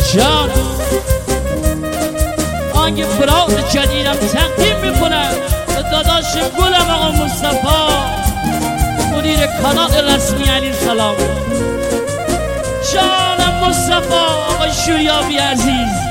جان آنگه برات جدیدم تقدیم میکنم به داداشم گلم آقا مصطفی مدیر کانال رسمی علی سلام. جانم مصطفی آقا شوریابی عزیز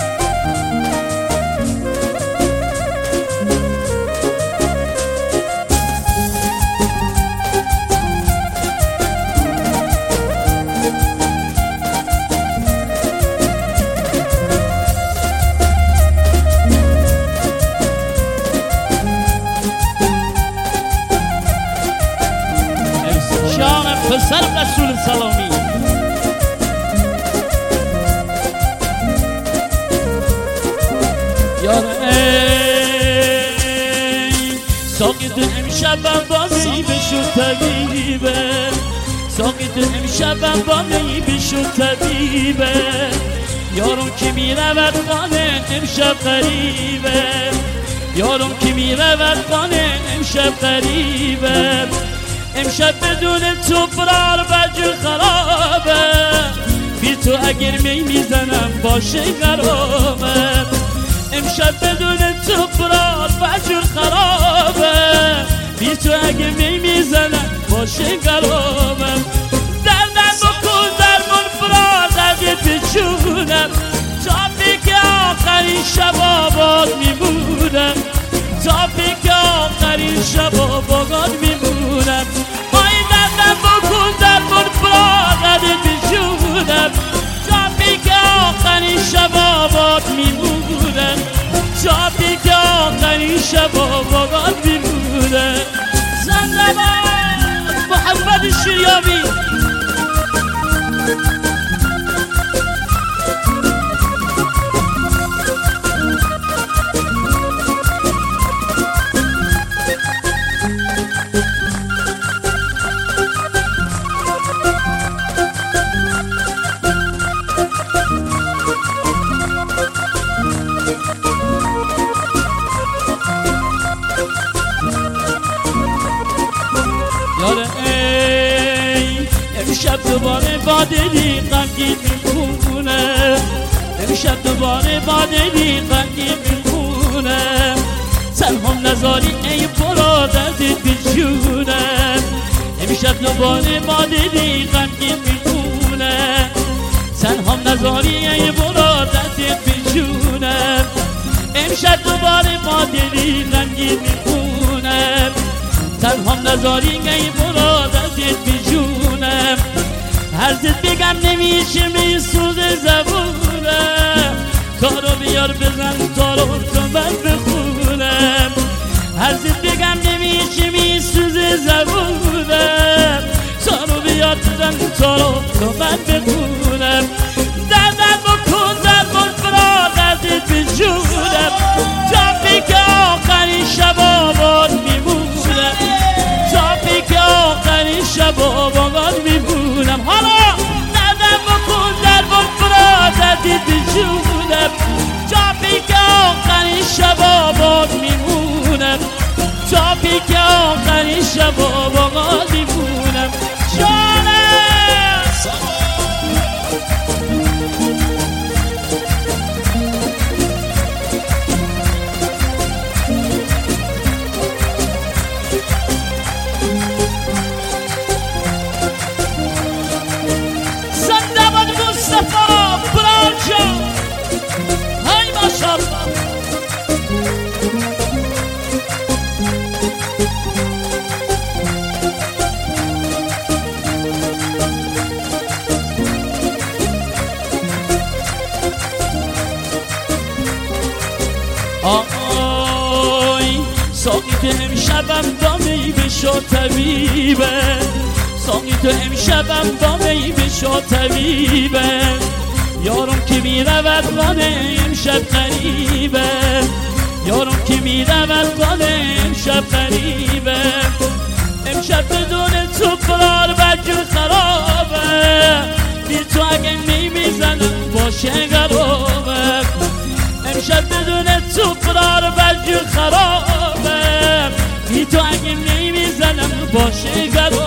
پسرم رسول سلامی یار ای ساقی تو امشبم با می بشو طبیبه ساقی تو امشبم با می بشو طبیبه یارم که می رود خانه امشب قریبه یارم که می رود خانه امشب قریبه امشب بدون تو فرار بجو خرابه بی تو اگر می میزنم باشه خرابه امشب بدون تو فرار بجو خرابه بی تو اگر می میزنم باشه خرابه دردم بکن درمون فرار درد بچونم تا که آخرین شب آباد میمونم تا که آخرین شب آباد میمونم مای دردم بکن درمون فراغت بجونم تا که آخرین شب آباد میمونم تا که آخرین شب آباد میمونم زندباد محمد شریابی امشب دوباره با دلی غمگین میخونه امشب دوباره با دلی غمگین میخونه تنها نذاری ای برادرت بجونه امشب دوباره با دلی غمگین میخونه تنها نذاری ای برادرت بجونه امشب دوباره با دلی غمگین میخونه تنها نذاری ای برادرت بجونه هرزت بگم نمیشه میسوزه زبونم کارو بیار بزن تارو تو من بخونم هرزت بگم نمیشه میسوزه زبونم کارو بیار بزن تارو تو من بخونم دردم بکن درمون فرادرت بجونم تا که آخرین شب آباد میمونم تا که آخرین شب آباد میمونم حالا دردم بکن درمون فرادرت بجونم تا که آخرین شب آباد میمونم تا که آخرین شب آباد میمونم جانم آی ساقی تو امشبم با می بشو طبیبه ساقی تو امشبم با می بشو طبیبه یارم که می رود خانه امشب قریبه یارم که می رود خانه امشب قریبه امشب بدون تو فرار بجو خرابه بی تو اگه می میزنم باشه خرابه امشب بدون تو فرار بجو خرابه بی تو اگه می میزنم باشه خرابه